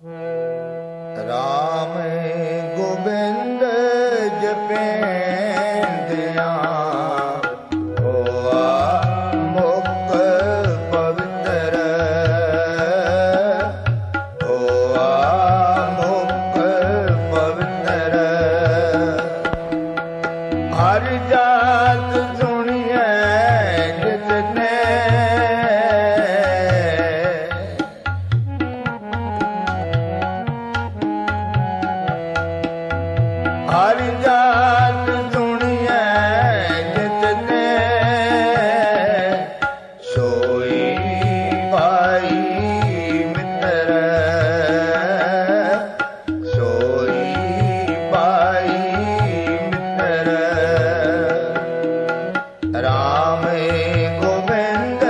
ਰਾਮ ਗੋਬਿੰਦ ਜਪੇਂਦਿਆਂ ਹੋਆ ਮੁਖ ਪਵਿੱਤਰ, ਹੋਆ ਮੁਖ ਪਵਿੱਤਰ। ਹਰ ਜਾਤ ਸੁਣੀਐ ਜਿਤਨੇ, ਹਰ ਜਾਤ ਸੁਣੀਐ ਜਿਤਨੇ, ਸੋਈ ਭਾਈ ਮਿੱਤਰ, ਸੋਈ ਭਾਈ ਮਿੱਤਰ। ਰਾਮ ਗੋਬਿੰਦ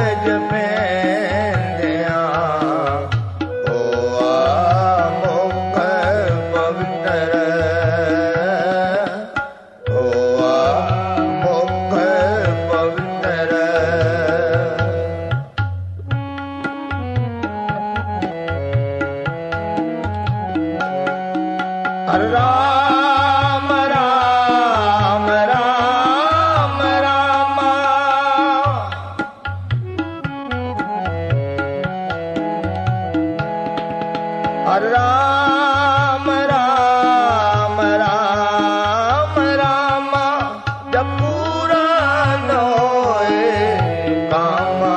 ਜਪੇਂਦਿਆਂ ਹੋਆ ਮੁਖ ਪਵਿੱਤਰ, ਹੋਆ ਮੁਖ ਪਵਿੱਤਰ। ਰਾਮ ਰਾਮ ਰਾਮ ਰਾਮਾ, ਰਾਮ ਰਾਮ ਰਾਮ ਰਾਮਾ। ਜਪ ਪੂਰਾ ਨ ਹੋਏ ਕਾਮਾ,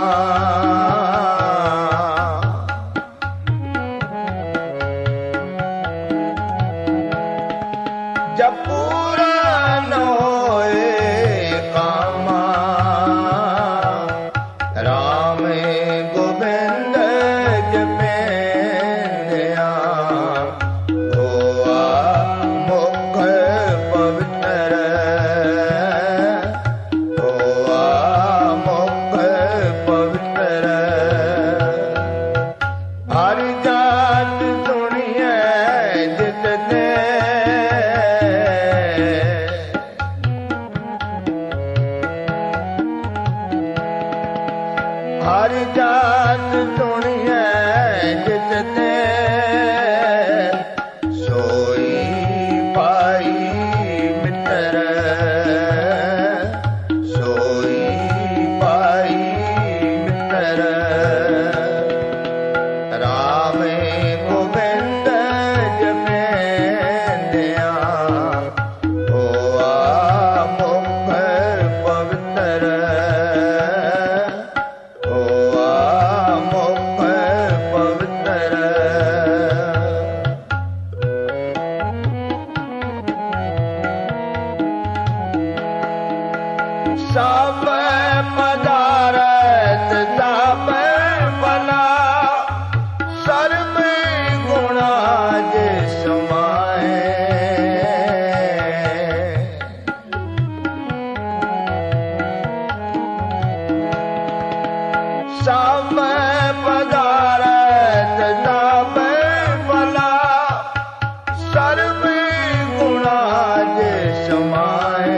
ਜਪ ਪੂਰਾ ਨ ਹੋਏ ਕਾਮਾ। ਰਾਮ ਗੋਬਿੰਦ ਜਪੇਂਦਿਆਂ ਹੋਆ ਮੁਖ ਪਵਿੱਤਰ, ਹੋਆ ਮੁਖ ਪਵਿੱਤਰ। ਹਰ ਜਾਤ ਸੁਣੀਐ ਜਿਤਨੇ, ਹਰ ਜਾਤ ਸੁਣੀਐ ਜਿਤਨੇ, ਸੋਈ ਭਾਈ ਮਿੱਤਰ, ਸੋਈ ਭਾਈ ਮਿੱਤਰ। ਰਾਮ ਗੋਬਿੰਦ ਜਪੇਂਦਿਆਂ ਹੋਆ ਮੁਖ ਪਵਿੱਤਰ, ਹੋਆ ਮੁਖ ਪਵਿੱਤਰ। ਸਭ ਪਦਾਰਥ ਸਭ ਭਲਾ, ਸਰਬ ਗੁਣਾ ਜੇ ਸਮਾਏ। ਸਭ ਪਦਾਰਥ ਸਭ ਭਲਾ, ਸਰਬ ਗੁਣਾ ਜੇ ਸਮਾਏ।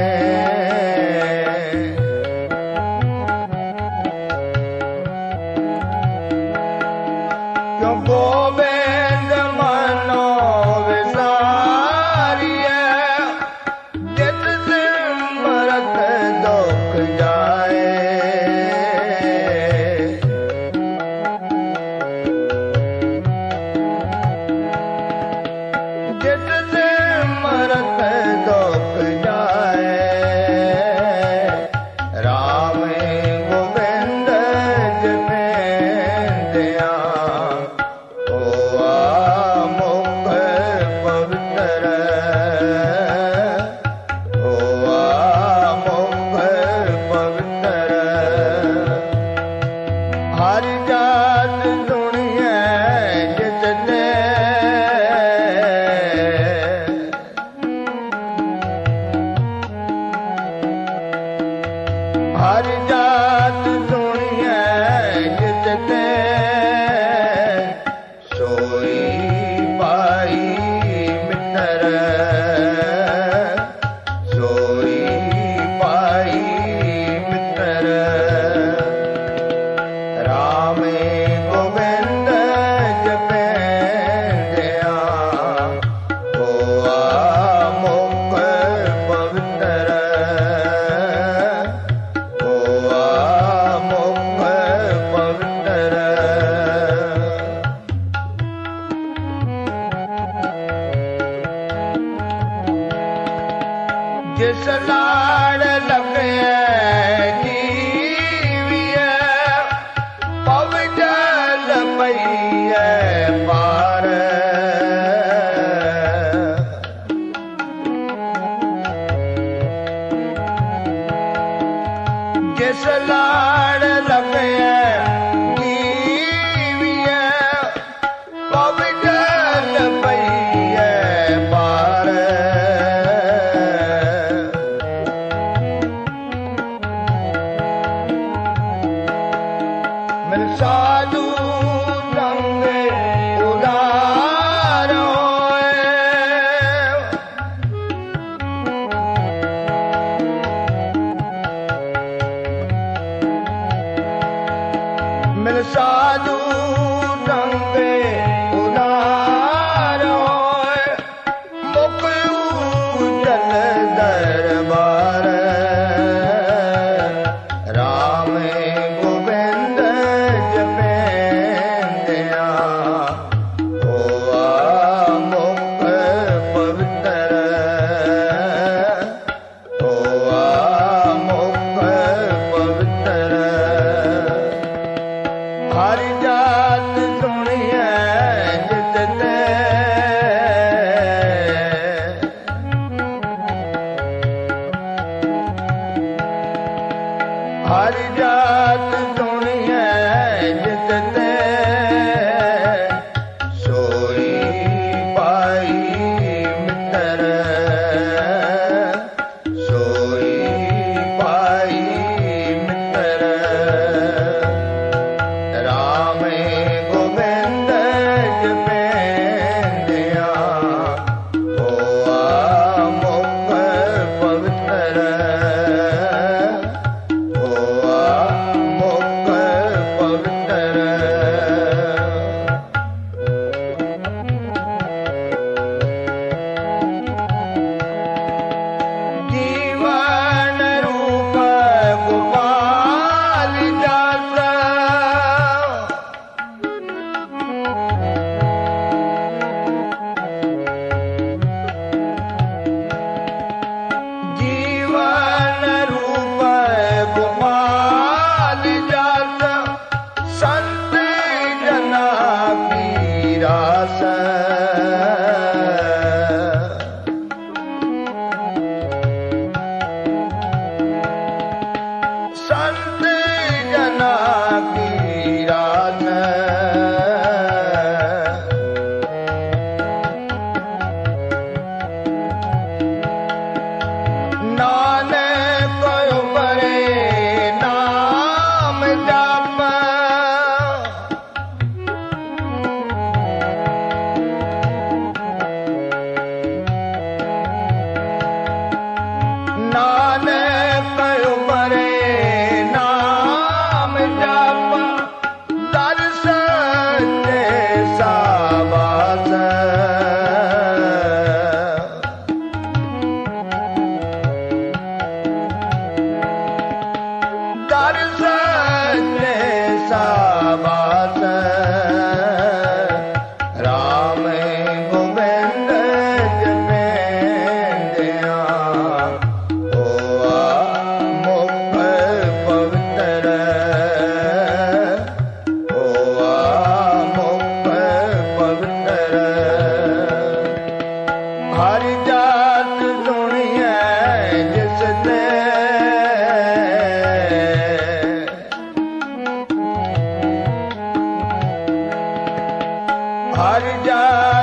ਕਿਉ ਗੋਬਿੰਦ ਮਨੋ ਵਿਸਾਰੀਐ, ਜਿਤ ਸਿਮਰਤ ਦੁਖ ਜਾਏ। ਜਿਤ ਸਿਮਰਤ ਦੁਖ ਜਾਏ। ਰਾਮ ਗੋਬਿੰਦ ਜਪੇਂਦਿਆਂ ਜਿਸ ਲਾੜ ਲਗਿਆ ਜੀਵੀਐ ਪਵ ਜਲ ਪਈਐ ਪਾਰ ਜਿਸ ਲਾੜ ਲਗਿਆ ਜੀਵੀਐ ਪਵ ਜਲ ਪਈਐ ਪਾਰ ਮਿਲ ਸਾਧੂ ਰੰਗ ਉਦਾਰ ਹੋਏ ਮਿਲ ਸਾਧੂ ਰੰਗ ਉਦਾਰ ਹੋਏ ਮੁਖ ਉਜਲ ਦਰਬਾਰ ਰਾਮ ਗੋਬਿੰਦ ਜਪੇਂਦਿਆ ਹੋਆ ਮੁਖ ਪਵਿੱਤਰ ਹੋਆ ਮੁਖ ਪਵਿੱਤਰ ਹਰਿ ਜਾਤ ਸੁਣੀਐ ਜਿਤ ਤੇ ਹਰਿ ਜਾਤ ਸੁਣੀਐ ਜਿਤ ਤੇ ਸੋਈ ਪਾਈ ਮਿੱਤਰ ਸੋਈ ਪਾਈ ਮਿੱਤਰ ਰਾਮ ਗੋਬਿੰਦ ਜਪੇਂਦਿਆ ਹੋਆ ਮੁਖ ਪਵਿੱਤਰ ਹੋਆ ਮੁਖ ਪਵਿੱਤਰ ਜੀਵਨ ਰੂਪ ਗੋਪਾਲ ਜਾਤ ਜੀਵਨ ਰੂਪ ਗੋਪਾਲ ਜਾਤ ਸੰਤ ਜਨਾ ਕੀ ਰਾਸ ਸੰਤ ਜਨਾ ਕੀ ਰਾਸ ਨਾਨਕ ਉਪਰੇ ਨਾਮ ਜਪ ਨਾਨਕ ਉਪਰੇ ਨਾਮ ਜਪ ਦਰ ਸੱਚੇ ਸਾਬਾਸ ਦਰ ਸੱਚੇ ਸਾਬਾਸ ਰਾਮ ਗੋਬਿੰਦ ਜਪੇਂਦਿਆ ਹੋਆ ਮੁਖ ਪਵਿੱਤਰ ਹੋਆ ਮੁਖ ਪਵਿੱਤਰ ਹਰਿ ਜਾਤ ਸੁਣੀਐ ਜਿਸ ਤੇ ਹਰਿ ਜਾਤ